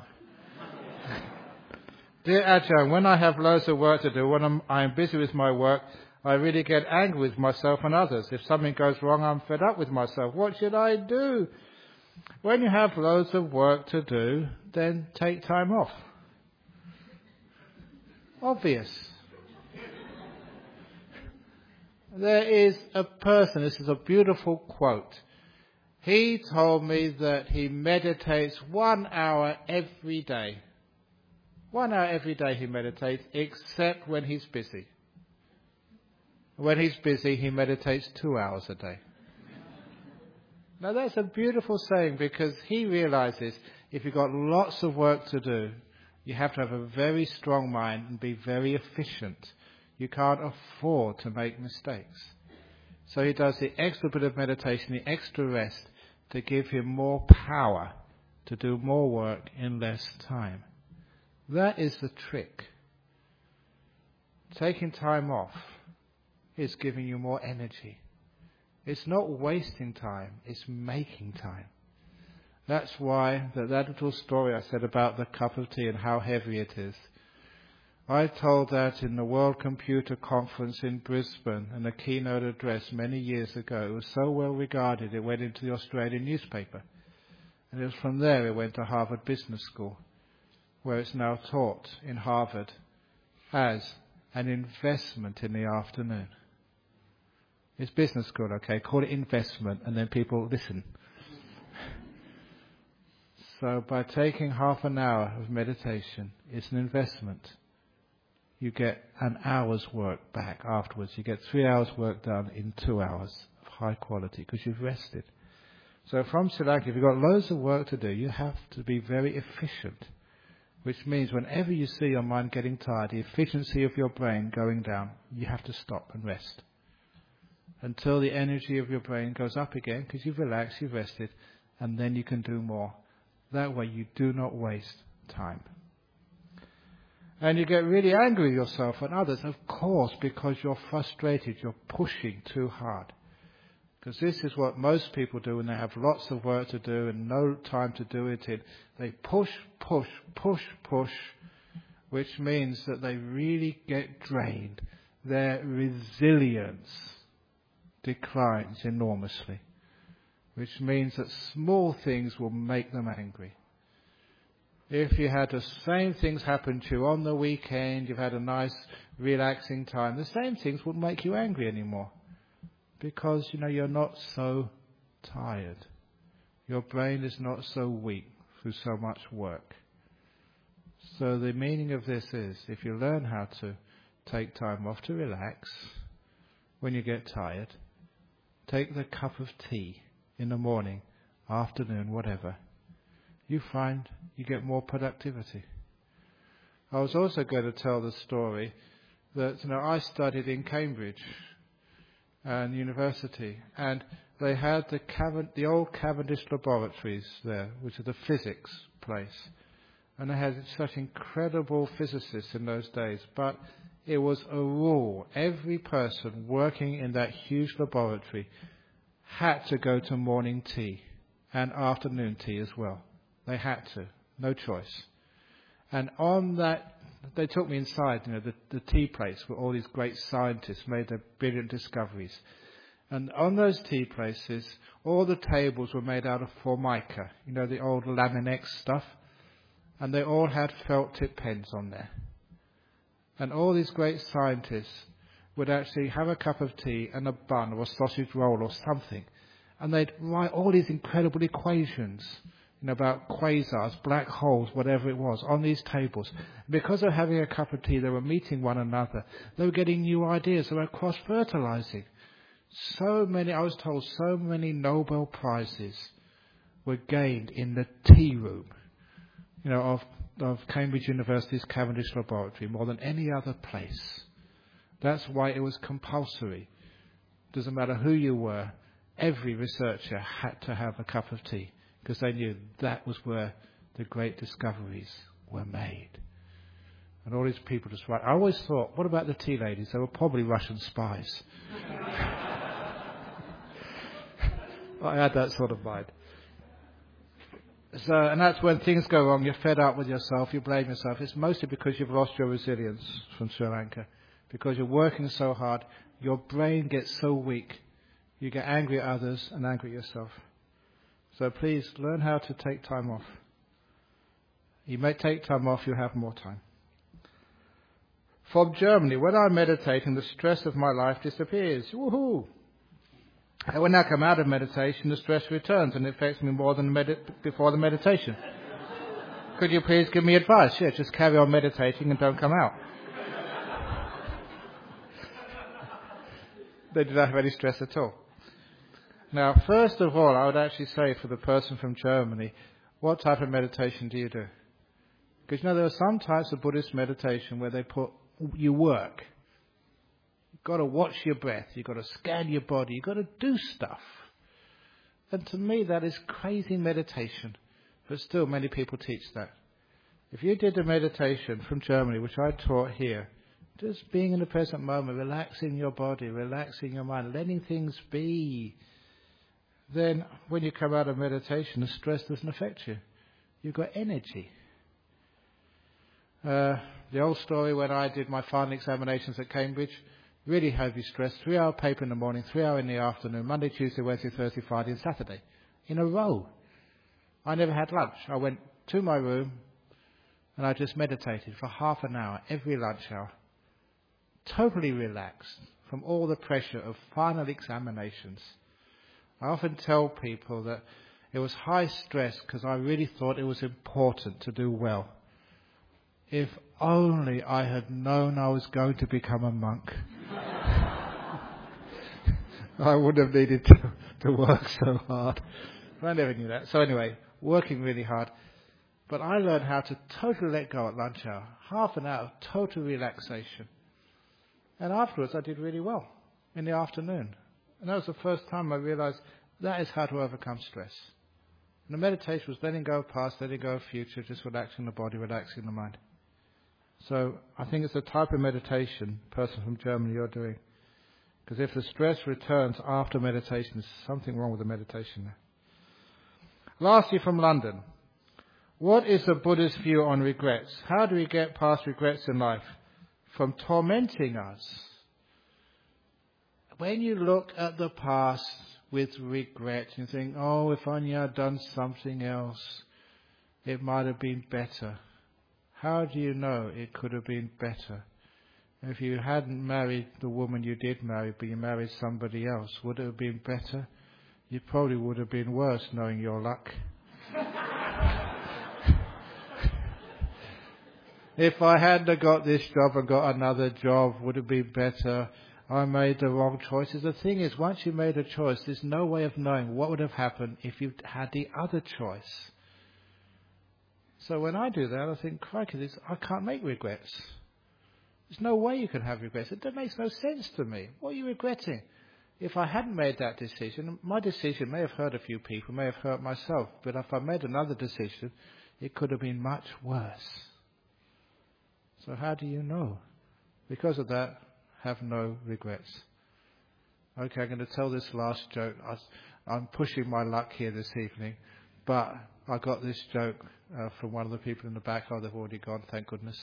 Dear Ajahn, when I have loads of work to do, when I'm busy with my work, I really get angry with myself and others. If something goes wrong, I'm fed up with myself. What should I do? When you have loads of work to do, then take time off. Obvious. There is a person, this is a beautiful quote. He told me that he meditates 1 hour every day. 1 hour every day he meditates, except when he's busy. When he's busy, he meditates 2 hours a day. Now that's a beautiful saying, because he realizes if you've got lots of work to do, you have to have a very strong mind and be very efficient. You can't afford to make mistakes. So he does the extra bit of meditation, the extra rest, to give him more power to do more work in less time. That is the trick. Taking time off is giving you more energy. It's not wasting time, it's making time. That's why that little story I said about the cup of tea and how heavy it is. I told that in the World Computer Conference in Brisbane in a keynote address many years ago. It was so well regarded it went into the Australian newspaper. And it was from there it went to Harvard Business School, where it's now taught in Harvard as an investment in the afternoon. It's business school, okay? Call it investment, and then people listen. So by taking half an hour of meditation, it's an investment. You get an hour's work back afterwards. You get 3 hours work done in 2 hours of high quality because you've rested. So from Sri Lanka, if you've got loads of work to do, you have to be very efficient, which means whenever you see your mind getting tired, the efficiency of your brain going down, you have to stop and rest until the energy of your brain goes up again because you've relaxed, you've rested, and then you can do more. That way you do not waste time. And you get really angry with yourself and others, of course, because you're frustrated, you're pushing too hard. Because this is what most people do when they have lots of work to do and no time to do it in. They push, which means that they really get drained. Their resilience declines enormously, which means that small things will make them angry. If you had the same things happen to you on the weekend, you've had a nice relaxing time, the same things wouldn't make you angry anymore. Because, you're not so tired. Your brain is not so weak through so much work. So the meaning of this is, if you learn how to take time off to relax, when you get tired, take the cup of tea in the morning, afternoon, whatever, you find you get more productivity. I was also going to tell the story that, I studied in Cambridge and university, and they had the old Cavendish laboratories there, which are the physics place, and they had such incredible physicists in those days, but it was a rule. Every person working in that huge laboratory had to go to morning tea and afternoon tea as well. They had to, no choice. And on that, they took me inside, the tea place where all these great scientists made their brilliant discoveries. And on those tea places, all the tables were made out of formica, the old Laminex stuff. And they all had felt tip pens on there. And all these great scientists would actually have a cup of tea and a bun or a sausage roll or something. And they'd write all these incredible equations about quasars, black holes, whatever it was, on these tables. Because of having a cup of tea, they were meeting one another. They were getting new ideas. They were cross-fertilizing. I was told, so many Nobel Prizes were gained in the tea room, of Cambridge University's Cavendish Laboratory, more than any other place. That's why it was compulsory. Doesn't matter who you were, every researcher had to have a cup of tea, because they knew that was where the great discoveries were made. And all these people just write. I always thought, what about the tea ladies? They were probably Russian spies. I had that sort of mind. And that's when things go wrong. You're fed up with yourself. You blame yourself. It's mostly because you've lost your resilience from Sri Lanka. Because you're working so hard, your brain gets so weak. You get angry at others and angry at yourself. So please learn how to take time off. You may take time off, you'll have more time. From Germany, when I'm meditating, the stress of my life disappears. Woohoo! And when I come out of meditation, the stress returns and it affects me more than before the meditation. Could you please give me advice? Yeah, just carry on meditating and don't come out. They do not have any stress at all. Now, first of all, I would actually say for the person from Germany, what type of meditation do you do? Because there are some types of Buddhist meditation where they put you work. You've got to watch your breath. You've got to scan your body. You've got to do stuff. And to me, that is crazy meditation. But still, many people teach that. If you did a meditation from Germany, which I taught here, just being in the present moment, relaxing your body, relaxing your mind, letting things be, then when you come out of meditation, the stress doesn't affect you. You've got energy. The old story when I did my final examinations at Cambridge, really heavy stress, 3-hour paper in the morning, 3-hour in the afternoon, Monday, Tuesday, Wednesday, Thursday, Friday and Saturday, in a row. I never had lunch. I went to my room and I just meditated for half an hour, every lunch hour. Totally relaxed from all the pressure of final examinations. I often tell people that it was high stress because I really thought it was important to do well. If only I had known I was going to become a monk, I wouldn't have needed to work so hard. But I never knew that. So anyway, working really hard. But I learned how to totally let go at lunch hour. Half an hour of total relaxation. And afterwards I did really well in the afternoon. And that was the first time I realized that is how to overcome stress. And the meditation was letting go of past, letting go of future, just relaxing the body, relaxing the mind. So I think it's the type of meditation, person from Germany, you're doing. Because if the stress returns after meditation, there's something wrong with the meditation there. Lastly, from London. What is the Buddha's view on regrets? How do we get past regrets in life? From tormenting us. When you look at the past with regret, you think, oh, if only I'd done something else, it might have been better. How do you know it could have been better? If you hadn't married the woman you did marry, but you married somebody else, would it have been better? You probably would have been worse, knowing your luck. If I hadn't got this job and got another job, would it be better? I made the wrong choices. The thing is, once you made a choice, there's no way of knowing what would have happened if you had the other choice. So when I do that, I think, crikey, I can't make regrets. There's no way you can have regrets. That makes no sense to me. What are you regretting? If I hadn't made that decision, my decision may have hurt a few people, may have hurt myself, but if I made another decision, it could have been much worse. So how do you know? Because of that, have no regrets. Okay, I'm going to tell this last joke. I'm pushing my luck here this evening, but I got this joke from one of the people in the back. Oh, they've already gone, thank goodness.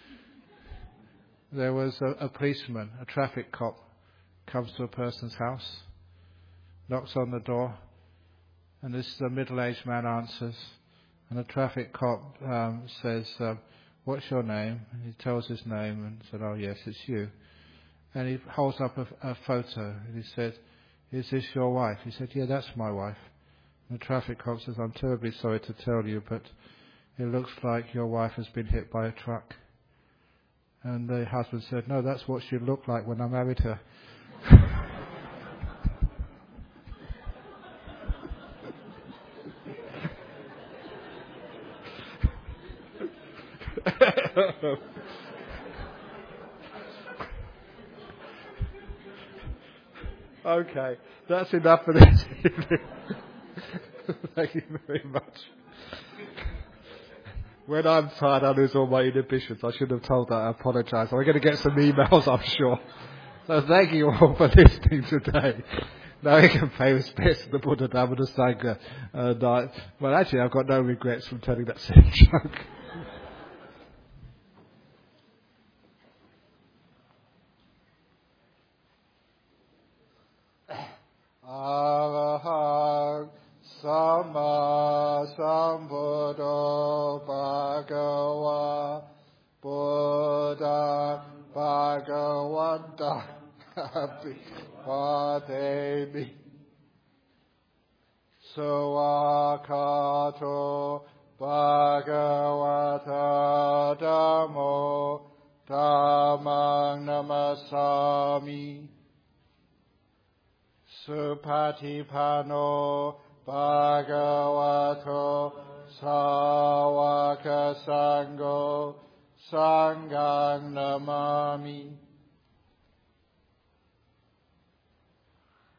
There was a policeman, a traffic cop, comes to a person's house, knocks on the door, and this middle-aged man answers, and the traffic cop says, what's your name? And he tells his name and said, oh yes, it's you. And he holds up a photo and he said, is this your wife? He said, yeah, that's my wife. The traffic cop says, I'm terribly sorry to tell you, but it looks like your wife has been hit by a truck. And the husband said, no, that's what she looked like when I married her. Okay, that's enough for this evening. Thank you very much. When I'm tired, I lose all my inhibitions. I should have told that. I apologise. I'm going to get some emails, I'm sure. So thank you all for listening today. Now we can pay respects to the Buddha, Dhamma, and Sangha. Well, actually, I've got no regrets from telling that same joke. Arahang Sama Sambuddho Bhagava Buddha Bhagavanta Abhivademi Sawakato Bhagavata Dhammo Dhammang Namasami Supatipano Bhagavato Sawaka Sangho Sanghang Namami